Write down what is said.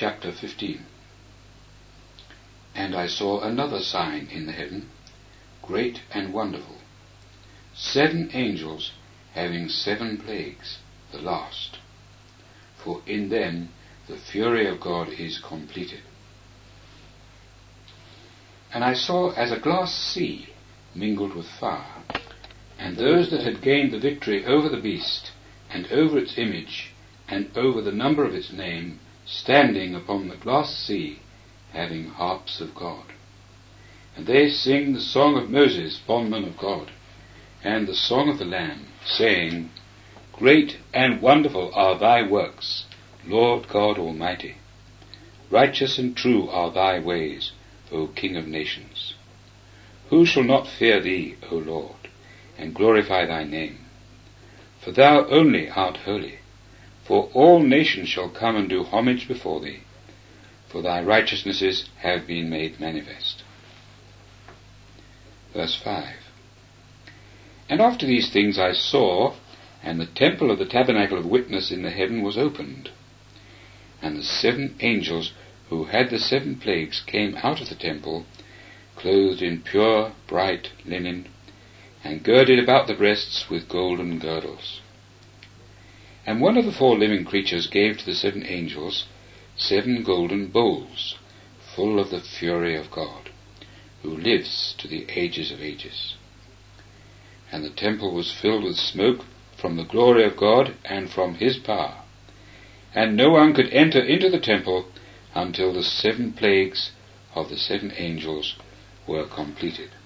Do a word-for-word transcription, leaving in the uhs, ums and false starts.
chapter fifteen. And I saw another sign in the heaven, great and wonderful, seven angels having seven plagues, the last. For in them the fury of God is completed. And I saw as a glass sea mingled with fire, and those that had gained the victory over the beast, and over its image, and over the number of its name, standing upon the glass sea, having harps of God. And they sing the song of Moses, bondman of God, and the song of the Lamb, saying, Great and wonderful are thy works, Lord God Almighty. Righteous and true are thy ways, O King of nations. Who shall not fear thee, O Lord, and glorify thy name? For thou only art holy, for all nations shall come and do homage before thee, for thy righteousnesses have been made manifest. Verse five. And after these things I saw, and the temple of the tabernacle of witness in the heaven was opened, and the seven angels who had the seven plagues came out of the temple, clothed in pure bright linen, and girded about the breasts with golden girdles. And one of the four living creatures gave to the seven angels seven golden bowls, full of the fury of God, who lives to the ages of ages. And the temple was filled with smoke from the glory of God and from his power. And no one could enter into the temple until the seven plagues of the seven angels were completed.